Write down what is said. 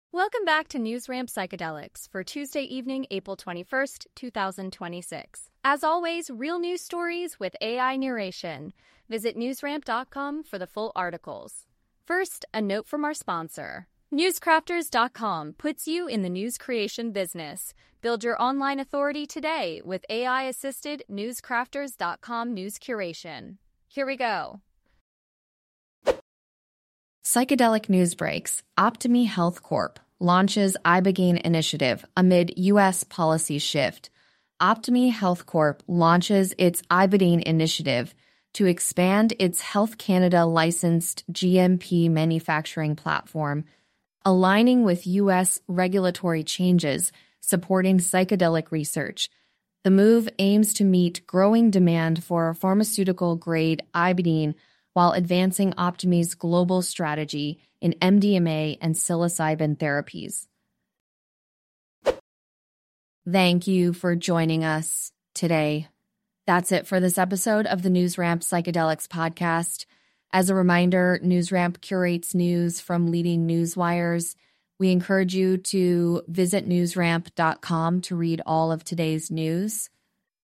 Welcome back to NewsRamp Psychedelics for Tuesday evening, April 21st, 2026. As always, real news stories with AI narration. Visit newsramp.com for the full articles. First, a note from our sponsor. Newscrafters.com puts you in the news creation business. Build your online authority today with AI-assisted Newscrafters.com news curation. Here we go. Psychedelic news breaks. Optime Health Corp launches Ibogaine initiative amid U.S. policy shift. Optime Health Corp launches its Ibogaine initiative to expand its Health Canada licensed GMP manufacturing platform, aligning with U.S. regulatory changes supporting psychedelic research. The move aims to meet growing demand for pharmaceutical-grade Ibogaine while advancing Optime's global strategy in MDMA and psilocybin therapies. Thank you for joining us today. That's it for this episode of the NewsRamp Psychedelics podcast. As a reminder, NewsRamp curates news from leading news wires. We encourage you to visit newsramp.com to read all of today's news.